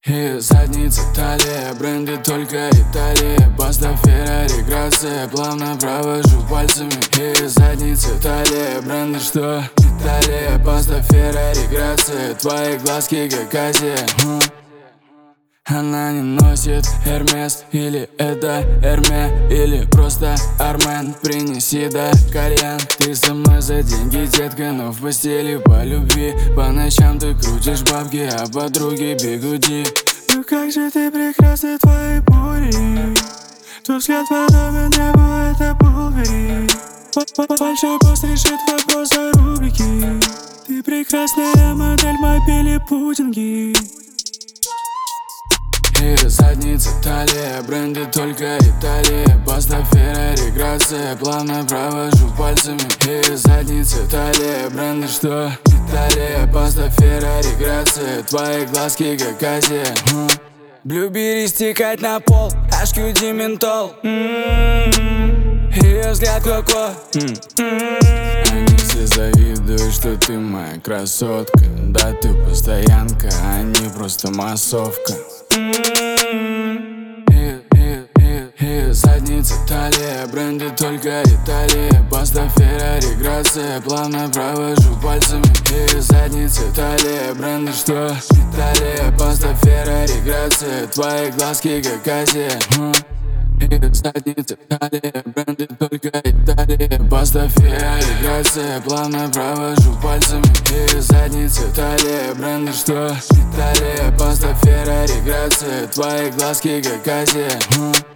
И задница талия, бренды только Италия. Баста, Феррари, Грация, плавно провожу пальцами. И задница талия, бренды что? Италия, Баста, Феррари, Грация, твои глазки как Азия. Она не носит Hermes, или это Эрме, или просто Армен. Принеси, да, кальян. Ты со мной за деньги, детка, но в постели по любви. По ночам ты крутишь бабки, а подруги бигуди. Ну как же ты прекрасна, твои бури. Твой взгляд подобен небу, это Булгари. Большой пост решит вопрос о рубрике. Ты прекрасная модель мобили путинги. И задница талия, бренды только Италия. Баста, Феррари, Грация, плавно провожу пальцами. И задница талия, бренды что? Италия, Баста, Феррари, Грация, твои глазки как Азия. Блюбери стекать на пол, HQD ментол. Ее взгляд коко. Они все завидуют, что ты моя красотка. Да ты постоянка, а не просто массовка. И задница талия, бренды только Италия. Баста, Феррари, Грация, плавно провожу пальцами. И задница талия, бренды что? Италия, Баста, Феррари, Грация, твои глазки как Азия. И задница талия, бренды только Италия. Баста, Феррари, Грация, плавно провожу пальцами. И задница талия, бренды что? Италия, Баста, Феррари, Грация, твои глазки как Азия.